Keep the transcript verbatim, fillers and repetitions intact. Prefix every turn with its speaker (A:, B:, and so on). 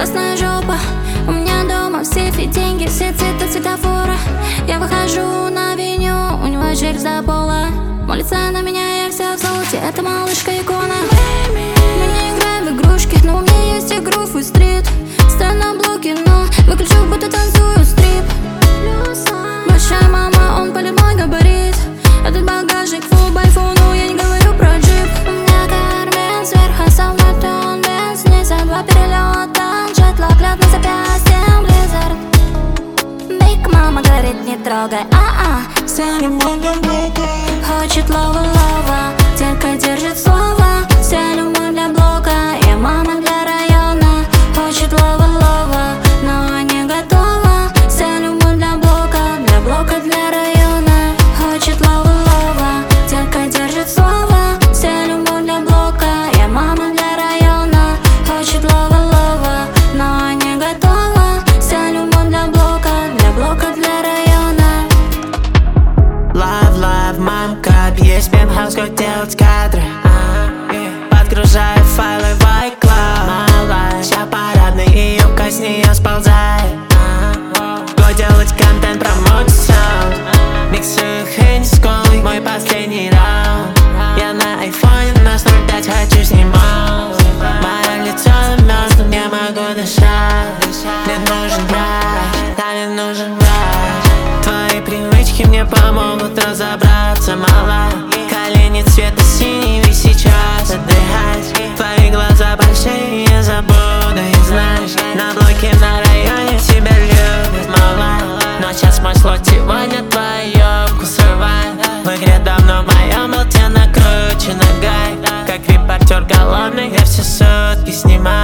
A: классная жопа. У меня дома в сейфе деньги, все цвета светофора. Я выхожу на авеню, у него челюсть до пола. Молится на меня, я вся в золоте, это малышка икона. Мы не играем в игрушки, но у меня есть игру в стрит. Стою на блоке, но выключу, будто танцую стрип. Большая мама, он полет мой габарит. Этот багажник фул байфону, я не говорю про джип. У меня кармен сверху, солнатон, бенз, нельзя два перелета. Джетлаг, лед на запястье, Blizzard. Биг мама говорит, не трогай, а-а. Вся любовь для блока, хочет лова-лова, только держит слово. Вся любовь для блока, я мама для района. Хочет лова-лова, но не готова. Вся любовь для блока, для блока, для района. Хочет лова-лова, только держит слово. Вся любовь для блока, я мама для района. Хочет лова-лова, но не готова. Вся любовь для блока, для блока, для района.
B: Love, love, мамка, есть пентхаус, как делать кадры. Подгружаю файлы в iCloud. Малая, вся парадная, и юбка с нее сползает. Го делать контент про мой саунд. Миксую Хенни с колой, мой последний раунд. Я на айфоне, на сто пять хочу снимать. Мое лицо замерзло, не могу дышать. Мне нужен врач, да мне нужен врач. Твои привычки мне помогут разобраться, малая. Колени цвета синего сейчас отдыхать. Твои глаза большие, я забуду их, знаешь. На блоке на районе тебя любят, малая. Но сейчас мой слот сегодня твою юбку срывает. В игре давно в моем болте накручен ногой. Как репортер голодный, я все сутки снимаю.